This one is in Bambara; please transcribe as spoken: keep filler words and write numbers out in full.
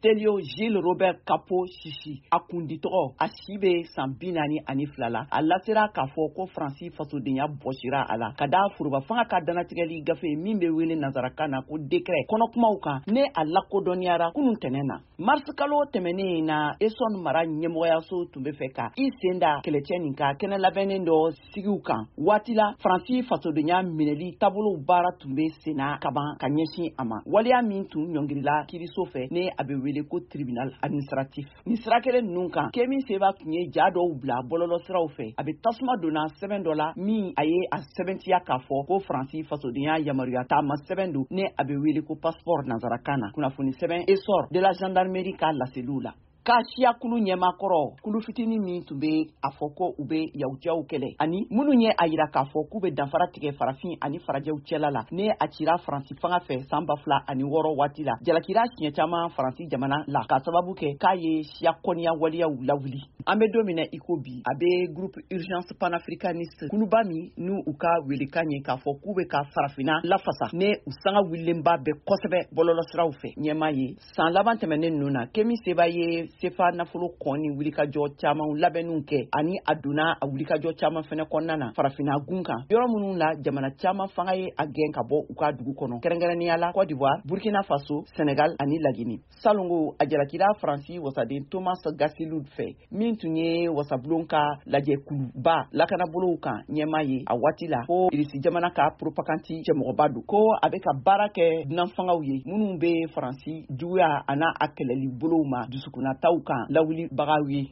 Stelio Gilles Robert Capo Chichi a kundi tɔgɔ a si bɛ san bi naani ani fila la a lasera k'a fɔ ko Faransi fasodenya bɔsira a la ka da foroba fanga ka danatigɛli gafe min bɛ wele nanzarakan na ko décret kɔnɔkumaw kan ne a lakodɔnniyara kunun tɛnɛn na mars kalo tɛmɛnen na Essonne mara ɲɛmɔgɔyaso tun bɛ fɛ ka i sen da kɛlɛcɛ nin ka kɛnɛ labɛnnen dɔ sigiw kan waati la Faransi fasodenya minɛli taabolo baara tun bɛ senna kaban ka ɲɛsin a ma waliya min tun ɲɔngirila kiiriso fɛ ne a bɛ wele ko tribunal administratif ni sira kelen ninnu kan Kémi Séba tun ye ja dɔw bila bɔlɔlɔsiraw fɛ a bɛ tasuma donna sɛbɛn dɔ la min a ye a sɛbɛntiya k'a fɔ ko Faransi fasodenya yamaruya taama sɛbɛn don ne a bɛ wele ko passeport nanzarakan na kunnafoni sɛbɛn essor de la gendarmerie ka laseliw la ka siya kulu ɲɛmakɔrɔ kulu fitini min tun bɛ a fɔ ko u bɛ yawudiyaw kɛlɛ ani minnu ye a yira k'a fɔ k'u bɛ danfara tigɛ farafin ani farajɛw cɛla la ne a cira Faransi fanga fɛ san ba fila ani wɔɔrɔ waati la jalakira siɲɛ caman Faransi jamana la ka sababu kɛ k'a ye siya kɔniya waliyaw lawuli an bɛ don min na i ko bi a bɛ groupe urgence panafricaniste kuluba min n'u u ka welekan ye k'a fɔ k'u bɛ ka farafina lafasa ne u sanga wililenba bɛ kosɛbɛ bɔlɔlɔsiraw fɛ ɲɛma ye san laban tɛmɛnen ninnu na Kémi Séba ye sefa nafolo kɔni wulikajɔ caman labɛnniw kɛ ani a donna a wulikajɔ caman fɛnɛ kɔnɔna na farafina gun kan yɔrɔ minnu la jamana caman fanga ye a gɛn ka bɔ u ka dugu kɔnɔ kɛrɛnkɛrɛnnenya la Côte d'Ivoire, Burkina Faso, Senegal ani Lagini salongo a jalakira Faransi wasaden Thomas Gassiloud fɛ min tun ye wasabulon ka lajɛkuluba lakanabolow kan ɲɛma ye a waati la ko Irisi jamana ka propaganti cɛmɔgɔba don ko a bɛ ka baara kɛ dunanfangaw ye minnu bɛ Faransi juguya a n'a a kɛlɛli bolow ma dusukunna taw kan lawulibagaw ye